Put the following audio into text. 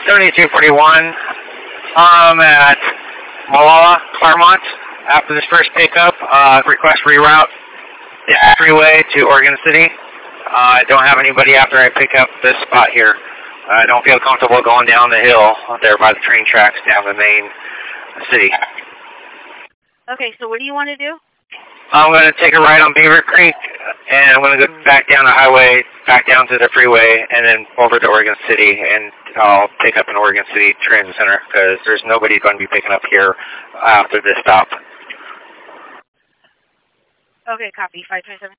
7241. I'm at Molalla, Claremont. After this first pickup, request reroute the freeway to Oregon City. I don't have anybody after I pick up this spot here. I don't feel comfortable going down the hill there by the train tracks down the main city. Okay, so what do you want to do? I'm going to take a ride on Beaver Creek, and I'm going to go back down the highway, back down to the freeway, and then over to Oregon City, and I'll pick up an Oregon City Transit Center, because there's nobody going to be picking up here after this stop. Okay, copy. 527.